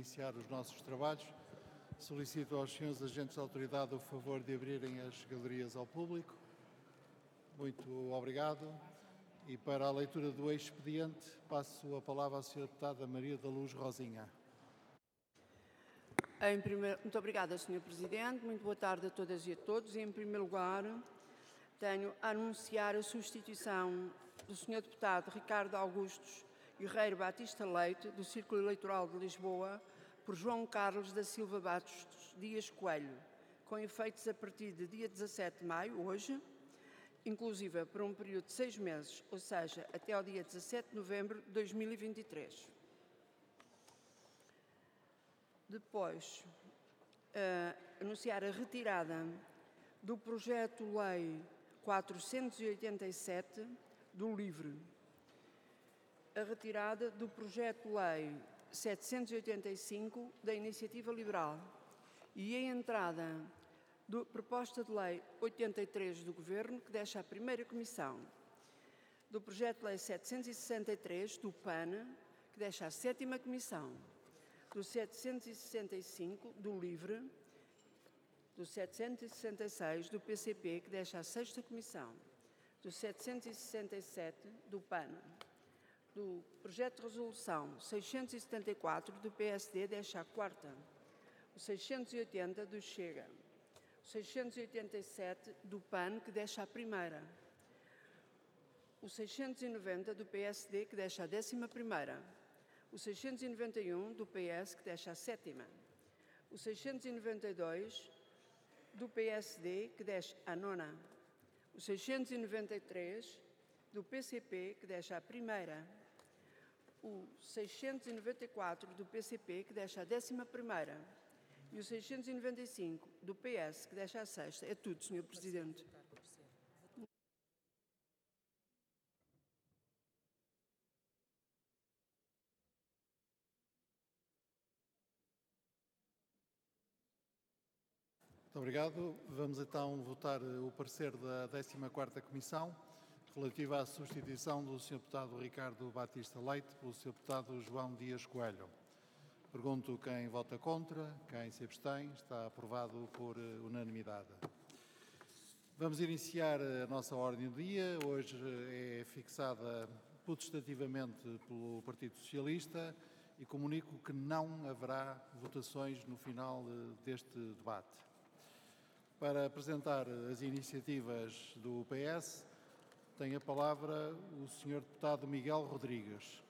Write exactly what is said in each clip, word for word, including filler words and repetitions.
iniciar os nossos trabalhos. Solicito aos senhores agentes da autoridade o favor de abrirem as galerias ao público. Muito obrigado. E para a leitura do expediente, passo a palavra à senhora deputada Maria da Luz Rosinha. Em primeiro, muito obrigada, senhor Presidente. Muito boa tarde a todas e a todos. E, em primeiro lugar, tenho a anunciar a substituição do senhor deputado Ricardo Augustos Guerreiro Batista Leite, do Círculo Eleitoral de Lisboa, por João Carlos da Silva Bastos Dias Coelho, com efeitos a partir de dia dezassete de maio, hoje, inclusive por um período de seis meses, ou seja, até ao dia dezassete de novembro de dois mil e vinte e três. Depois, uh, anunciar a retirada do projeto-lei quatrocentos e oitenta e sete do LIVRE, a retirada do projeto-lei setecentos e oitenta e cinco da Iniciativa Liberal e a entrada da proposta de lei oitenta e três do Governo, que deixa a primeira comissão, do projeto-lei setecentos e sessenta e três do P A N, que deixa a sétima comissão, do setecentos e sessenta e cinco do LIVRE, do setecentos e sessenta e seis do P C P, que deixa a sexta comissão, do setecentos e sessenta e sete do P A N, do projeto de resolução seiscentos e setenta e quatro do P S D, deixa a quarta, o seiscentos e oitenta do Chega, o seiscentos e oitenta e sete do P A N, que deixa a primeira, o seiscentos e noventa do P S D, que deixa a décima primeira, o seiscentos e noventa e um do P S, que deixa a sétima, o seiscentos e noventa e dois do P S D, que deixa a nona, o seiscentos e noventa e três do P C P, que deixa a primeira, o seiscentos e noventa e quatro do P C P, que deixa a décima primeira, e o seiscentos e noventa e cinco do P S, que deixa a sexta. É tudo, senhor Presidente. Muito obrigado. Vamos então votar o parecer da décima quarta Comissão, relativa à substituição do senhor deputado Ricardo Batista Leite pelo senhor deputado João Dias Coelho. Pergunto quem vota contra, quem se abstém. Está aprovado por unanimidade. Vamos iniciar a nossa ordem do dia. Hoje é fixada potestativamente pelo Partido Socialista e comunico que não haverá votações no final deste debate. Para apresentar as iniciativas do P S, tem a palavra o senhor deputado Miguel Rodrigues.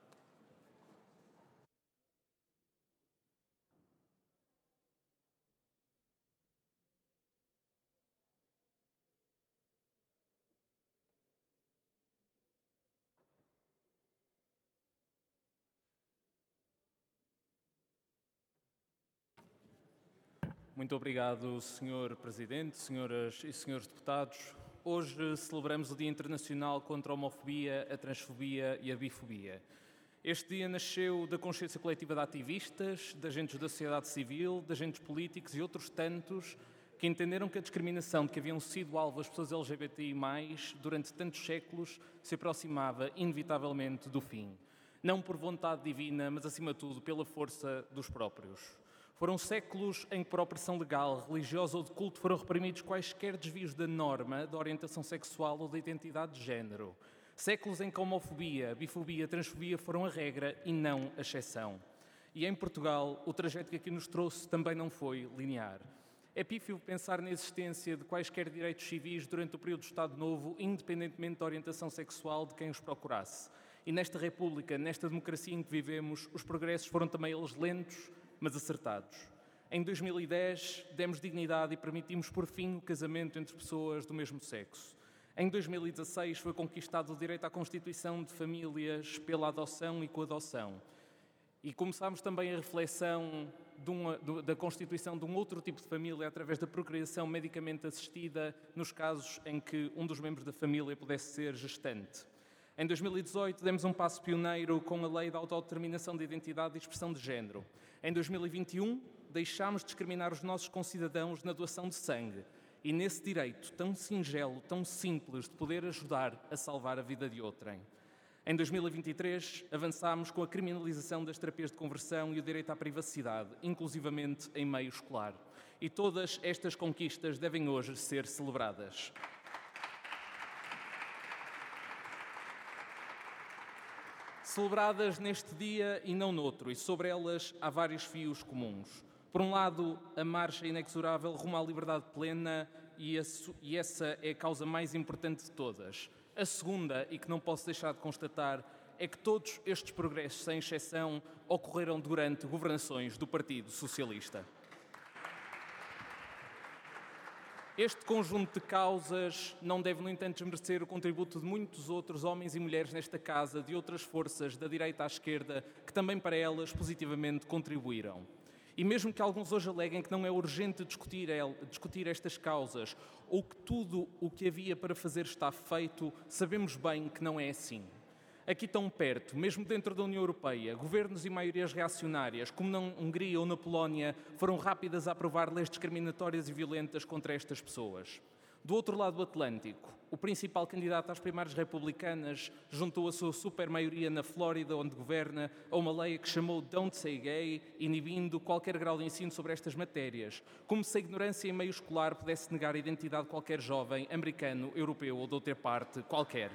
Muito obrigado, senhor Presidente, senhoras e senhores deputados. Hoje celebramos o Dia Internacional contra a Homofobia, a Transfobia e a Bifobia. Este dia nasceu da consciência coletiva de ativistas, de agentes da sociedade civil, de agentes políticos e outros tantos que entenderam que a discriminação de que haviam sido alvo as pessoas L G B T I mais, durante tantos séculos, se aproximava inevitavelmente do fim. Não por vontade divina, mas acima de tudo pela força dos próprios. Foram séculos em que, por opressão legal, religiosa ou de culto, foram reprimidos quaisquer desvios da norma, da orientação sexual ou da identidade de género. Séculos em que a homofobia, a bifobia e a transfobia foram a regra e não a exceção. E em Portugal, o trajeto que aqui nos trouxe também não foi linear. É pífio pensar na existência de quaisquer direitos civis durante o período do Estado Novo, independentemente da orientação sexual de quem os procurasse. E nesta República, nesta democracia em que vivemos, os progressos foram também eles lentos, mas acertados. Em dois mil e dez, demos dignidade e permitimos, por fim, o casamento entre pessoas do mesmo sexo. Em dois mil e dezasseis, foi conquistado o direito à constituição de famílias pela adoção e coadoção. E começámos também a reflexão de uma, de, da constituição de um outro tipo de família através da procriação medicamente assistida nos casos em que um dos membros da família pudesse ser gestante. Em dois mil e dezoito, demos um passo pioneiro com a Lei da Autodeterminação de Identidade e Expressão de Género. Em dois mil e vinte e um, deixámos de discriminar os nossos concidadãos na doação de sangue e nesse direito tão singelo, tão simples de poder ajudar a salvar a vida de outrem. Em dois mil e vinte e três, avançámos com a criminalização das terapias de conversão e o direito à privacidade, inclusivamente em meio escolar. E todas estas conquistas devem hoje ser celebradas. Celebradas neste dia e não noutro, e sobre elas há vários fios comuns. Por um lado, a marcha inexorável rumo à liberdade plena, e essa é a causa mais importante de todas. A segunda, e que não posso deixar de constatar, é que todos estes progressos, sem exceção, ocorreram durante governações do Partido Socialista. Este conjunto de causas não deve, no entanto, desmerecer o contributo de muitos outros homens e mulheres nesta casa, de outras forças, da direita à esquerda, que também para elas positivamente contribuíram. E mesmo que alguns hoje aleguem que não é urgente discutir, discutir estas causas, ou que tudo o que havia para fazer está feito, sabemos bem que não é assim. Aqui tão perto, mesmo dentro da União Europeia, governos e maiorias reacionárias, como na Hungria ou na Polónia, foram rápidas a aprovar leis discriminatórias e violentas contra estas pessoas. Do outro lado do Atlântico, o principal candidato às primárias republicanas juntou a sua supermaioria na Flórida, onde governa, a uma lei que chamou Don't Say Gay, inibindo qualquer grau de ensino sobre estas matérias, como se a ignorância em meio escolar pudesse negar a identidade de qualquer jovem americano, europeu ou de outra parte qualquer.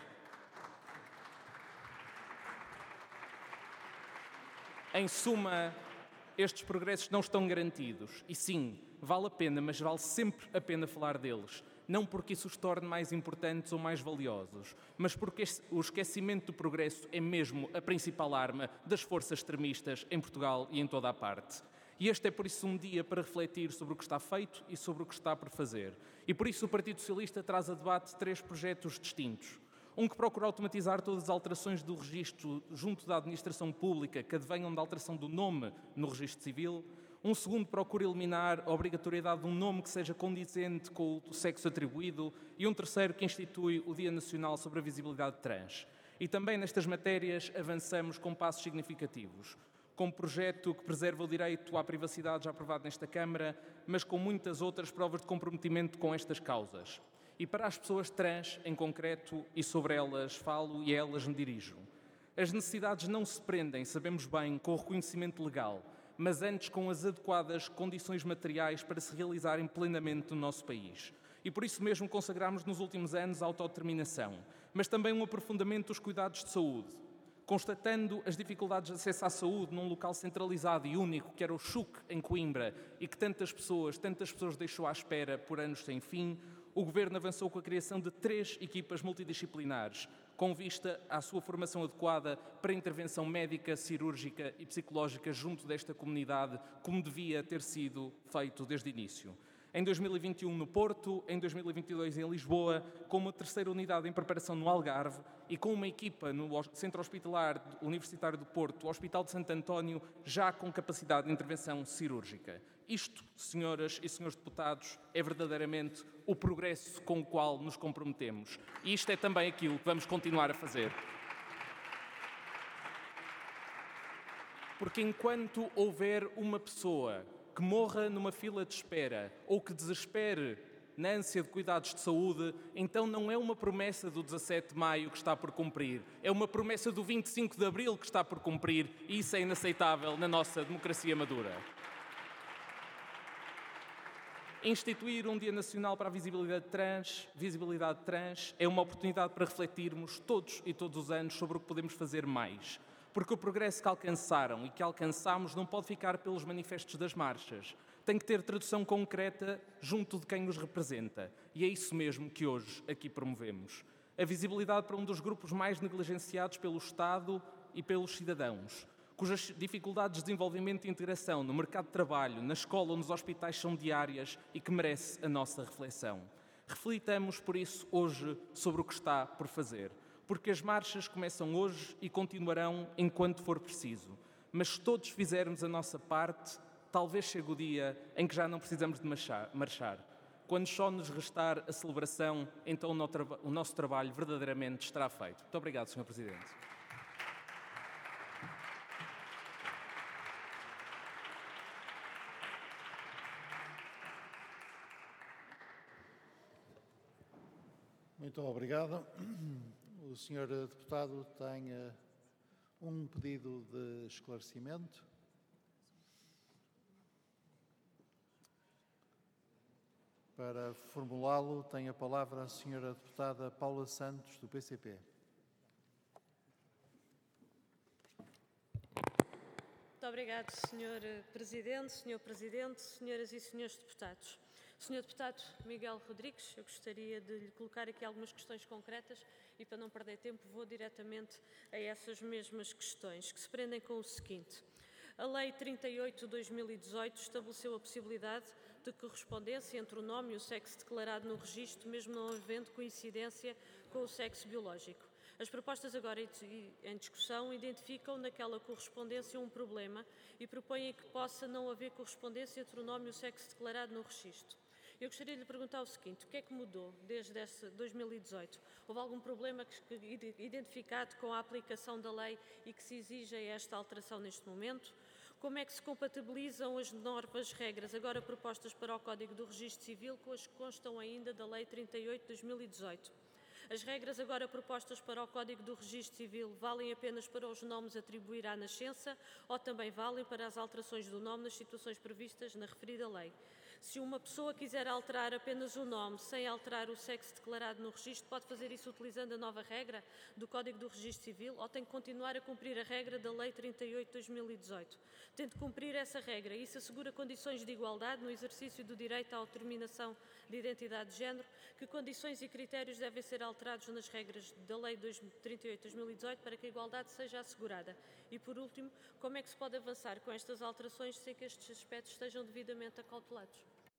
Em suma, estes progressos não estão garantidos. E sim, vale a pena, mas vale sempre a pena falar deles. Não porque isso os torne mais importantes ou mais valiosos, mas porque o esquecimento do progresso é mesmo a principal arma das forças extremistas em Portugal e em toda a parte. E este é, por isso, um dia para refletir sobre o que está feito e sobre o que está por fazer. E por isso o Partido Socialista traz a debate três projetos distintos. Um que procura automatizar todas as alterações do registro junto da administração pública que advenham da alteração do nome no registro civil. Um segundo procura eliminar a obrigatoriedade de um nome que seja condizente com o sexo atribuído. E um terceiro que institui o Dia Nacional sobre a Visibilidade Trans. E também nestas matérias avançamos com passos significativos. Com um projeto que preserva o direito à privacidade já aprovado nesta Câmara, mas com muitas outras provas de comprometimento com estas causas. E para as pessoas trans, em concreto, e sobre elas falo e a elas me dirijo. As necessidades não se prendem, sabemos bem, com o reconhecimento legal, mas antes com as adequadas condições materiais para se realizarem plenamente no nosso país. E por isso mesmo consagramos nos últimos anos a autodeterminação, mas também um aprofundamento dos cuidados de saúde. Constatando as dificuldades de acesso à saúde num local centralizado e único, que era o C H U C, em Coimbra, e que tantas pessoas, tantas pessoas deixou à espera por anos sem fim, o Governo avançou com a criação de três equipas multidisciplinares, com vista à sua formação adequada para intervenção médica, cirúrgica e psicológica junto desta comunidade, como devia ter sido feito desde o início. Em dois mil e vinte e um no Porto, em dois mil e vinte e dois em Lisboa, com uma terceira unidade em preparação no Algarve e com uma equipa no Centro Hospitalar Universitário do Porto, o Hospital de Santo António, já com capacidade de intervenção cirúrgica. Isto, senhoras e senhores deputados, é verdadeiramente o progresso com o qual nos comprometemos. E isto é também aquilo que vamos continuar a fazer. Porque enquanto houver uma pessoa que morra numa fila de espera ou que desespere na ânsia de cuidados de saúde, então não é uma promessa do dezassete de maio que está por cumprir, é uma promessa do vinte e cinco de abril que está por cumprir, e isso é inaceitável na nossa democracia madura. Instituir um Dia Nacional para a Visibilidade Trans, visibilidade trans é uma oportunidade para refletirmos todos e todos os anos sobre o que podemos fazer mais. Porque o progresso que alcançaram e que alcançamos não pode ficar pelos manifestos das marchas. Tem que ter tradução concreta junto de quem os representa. E é isso mesmo que hoje aqui promovemos. A visibilidade para um dos grupos mais negligenciados pelo Estado e pelos cidadãos, cujas dificuldades de desenvolvimento e integração no mercado de trabalho, na escola ou nos hospitais são diárias e que merece a nossa reflexão. Reflitamos, por isso, hoje sobre o que está por fazer. Porque as marchas começam hoje e continuarão enquanto for preciso. Mas se todos fizermos a nossa parte, talvez chegue o dia em que já não precisamos de marchar. Quando só nos restar a celebração, então o nosso trabalho verdadeiramente estará feito. Muito obrigado, senhor Presidente. Muito obrigado. O O senhor deputado tem uh, um pedido de esclarecimento. Para formulá-lo, tem a palavra a senhora deputada Paula Santos, do P C P. Muito obrigado, senhor Presidente, senhor Presidente, senhoras e senhores deputados. senhor Deputado Miguel Rodrigues, eu gostaria de lhe colocar aqui algumas questões concretas e, para não perder tempo, vou diretamente a essas mesmas questões, que se prendem com o seguinte. A Lei trinta e oito de dois mil e dezoito estabeleceu a possibilidade de correspondência entre o nome e o sexo declarado no registro, mesmo não havendo coincidência com o sexo biológico. As propostas agora em discussão identificam naquela correspondência um problema e propõem que possa não haver correspondência entre o nome e o sexo declarado no registro. Eu gostaria de lhe perguntar o seguinte: o que é que mudou desde esse dois mil e dezoito? Houve algum problema que, que, identificado com a aplicação da lei e que se exige esta alteração neste momento? Como é que se compatibilizam as novas regras agora propostas para o Código do Registro Civil com as que constam ainda da Lei trinta e oito de dois mil e dezoito? As regras agora propostas para o Código do Registro Civil valem apenas para os nomes a atribuir à nascença ou também valem para as alterações do nome nas situações previstas na referida lei? Se uma pessoa quiser alterar apenas o nome sem alterar o sexo declarado no registro, pode fazer isso utilizando a nova regra do Código do Registro Civil ou tem que continuar a cumprir a regra da Lei trinta e oito de dois mil e dezoito? Tem de cumprir essa regra. Isso assegura condições de igualdade no exercício do direito à autodeterminação de identidade de género. Que condições e critérios devem ser alterados nas regras da Lei trinta e oito de dois mil e dezoito para que a igualdade seja assegurada? E, por último, como é que se pode avançar com estas alterações sem que estes aspectos estejam devidamente acautelados?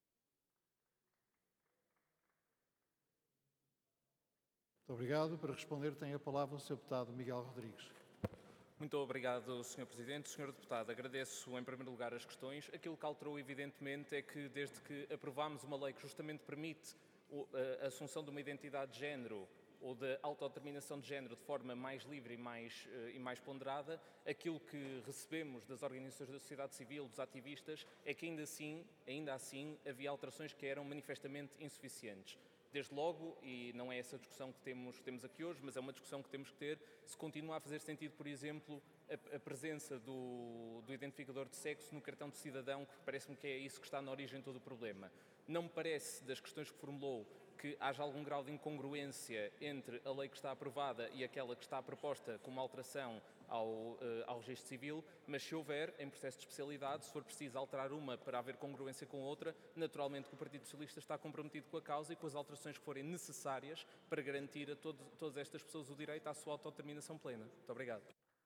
Muito obrigado. Para responder, tem a palavra o senhor deputado Miguel Rodrigues. Muito obrigado, senhor Presidente. senhor Deputado, agradeço em primeiro lugar as questões. Aquilo que alterou, evidentemente, é que desde que aprovámos uma lei que justamente permite a assunção de uma identidade de género ou de autodeterminação de género de forma mais livre e mais, e mais ponderada, aquilo que recebemos das organizações da sociedade civil, dos ativistas, é que ainda assim, ainda assim havia alterações que eram manifestamente insuficientes. Desde logo, e não é essa discussão que temos, temos aqui hoje, mas é uma discussão que temos que ter, se continua a fazer sentido, por exemplo, a, a presença do, do identificador de sexo no cartão de cidadão, que parece-me que é isso que está na origem de todo o problema. Não me parece, das questões que formulou, que haja algum grau de incongruência entre a lei que está aprovada e aquela que está proposta como alteração ao, uh, ao registro civil, mas se houver, em processo de especialidade, se for preciso alterar uma para haver congruência com outra, naturalmente que o Partido Socialista está comprometido com a causa e com as alterações que forem necessárias para garantir a todo, todas estas pessoas o direito à sua autodeterminação plena. Muito obrigado.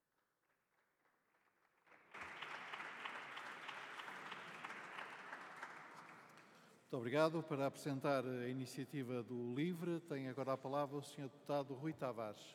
Muito obrigado. Para apresentar a iniciativa do LIVRE, tem agora a palavra o senhor deputado Rui Tavares.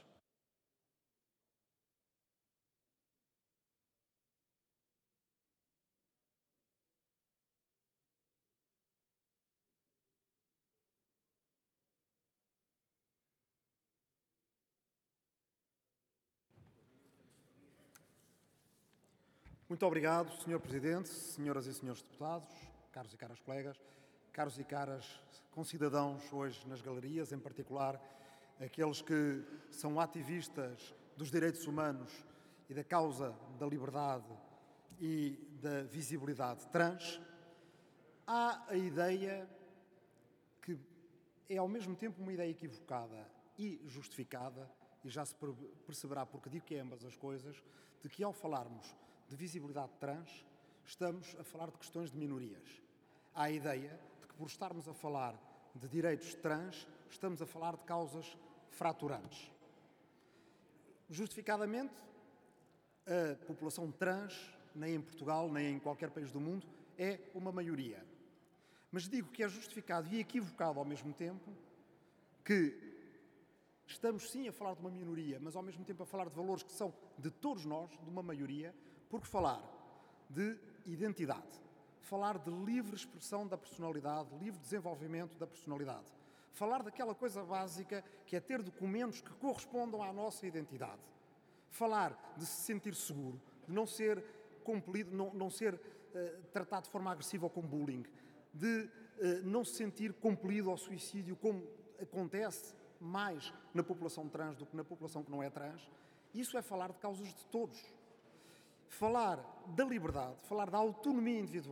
Muito obrigado, senhor Presidente, senhoras e senhores deputados, caros e caras colegas, caros e caras concidadãos hoje nas galerias, em particular aqueles que são ativistas dos direitos humanos e da causa da liberdade e da visibilidade trans. Há a ideia que é ao mesmo tempo uma ideia equivocada e justificada, e já se perceberá porque digo que é ambas as coisas, de que ao falarmos de visibilidade trans, estamos a falar de questões de minorias. Há a ideia de que por estarmos a falar de direitos trans, estamos a falar de causas fraturantes. Justificadamente, a população trans, nem em Portugal, nem em qualquer país do mundo, é uma maioria. Mas digo que é justificado e equivocado ao mesmo tempo que estamos sim a falar de uma minoria, mas ao mesmo tempo a falar de valores que são de todos nós, de uma maioria, porque falar de identidade, falar de livre expressão da personalidade, livre desenvolvimento da personalidade, falar daquela coisa básica que é ter documentos que correspondam à nossa identidade, falar de se sentir seguro, de não ser compelido, não, não ser uh, tratado de forma agressiva ou com bullying, de uh, não se sentir compelido ao suicídio, como acontece mais na população trans do que na população que não é trans. Isso é falar de causas de todos. Falar da liberdade, falar da autonomia individual,